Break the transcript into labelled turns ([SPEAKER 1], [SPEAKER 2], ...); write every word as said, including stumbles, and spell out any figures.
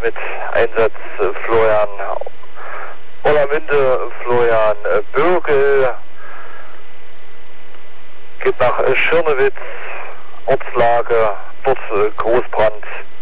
[SPEAKER 1] mit Einsatz äh, Florian Orlamünde, Florian äh, Bürgel, geht nach äh, Schirnewitz, Ortslage, dort äh, Großbrand.